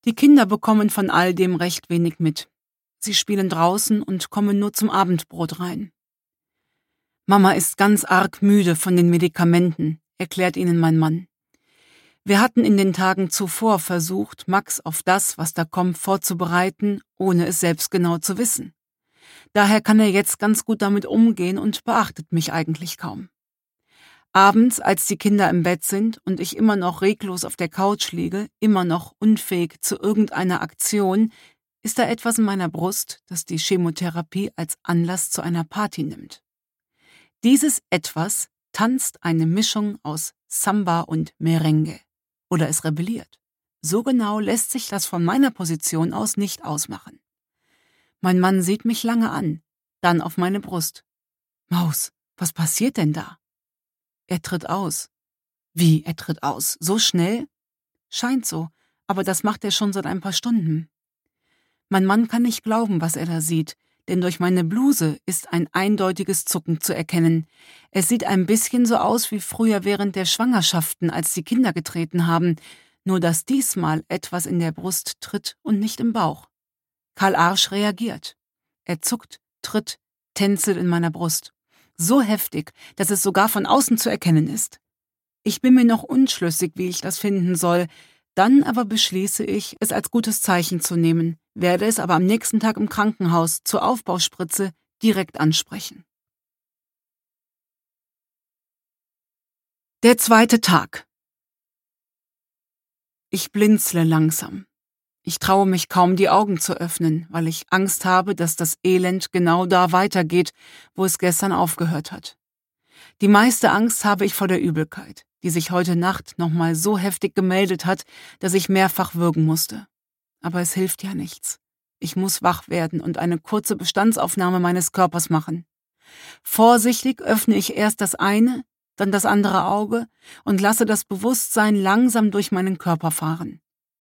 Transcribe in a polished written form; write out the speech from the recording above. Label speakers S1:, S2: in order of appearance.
S1: Die Kinder bekommen von all dem recht wenig mit. Sie spielen draußen und kommen nur zum Abendbrot rein. Mama ist ganz arg müde von den Medikamenten, erklärt ihnen mein Mann. Wir hatten in den Tagen zuvor versucht, Max auf das, was da kommt, vorzubereiten, ohne es selbst genau zu wissen. Daher kann er jetzt ganz gut damit umgehen und beachtet mich eigentlich kaum. Abends, als die Kinder im Bett sind und ich immer noch reglos auf der Couch liege, immer noch unfähig zu irgendeiner Aktion, ist da etwas in meiner Brust, das die Chemotherapie als Anlass zu einer Party nimmt. Dieses Etwas tanzt eine Mischung aus Samba und Merengue. Oder es rebelliert. So genau lässt sich das von meiner Position aus nicht ausmachen. Mein Mann sieht mich lange an, dann auf meine Brust. Maus, was passiert denn da? Er tritt aus. Wie, er tritt aus? So schnell? Scheint so, aber das macht er schon seit ein paar Stunden. Mein Mann kann nicht glauben, was er da sieht, denn durch meine Bluse ist ein eindeutiges Zucken zu erkennen. Es sieht ein bisschen so aus wie früher während der Schwangerschaften, als die Kinder getreten haben, nur dass diesmal etwas in der Brust tritt und nicht im Bauch. Karl Arsch reagiert. Er zuckt, tritt, tänzelt in meiner Brust. So heftig, dass es sogar von außen zu erkennen ist. Ich bin mir noch unschlüssig, wie ich das finden soll, dann aber beschließe ich, es als gutes Zeichen zu nehmen, werde es aber am nächsten Tag im Krankenhaus zur Aufbauspritze direkt ansprechen. Der 2. Tag. Ich blinzle langsam. Ich traue mich kaum, die Augen zu öffnen, weil ich Angst habe, dass das Elend genau da weitergeht, wo es gestern aufgehört hat. Die meiste Angst habe ich vor der Übelkeit, die sich heute Nacht nochmal so heftig gemeldet hat, dass ich mehrfach würgen musste. Aber es hilft ja nichts. Ich muss wach werden und eine kurze Bestandsaufnahme meines Körpers machen. Vorsichtig öffne ich erst das eine, dann das andere Auge und lasse das Bewusstsein langsam durch meinen Körper fahren.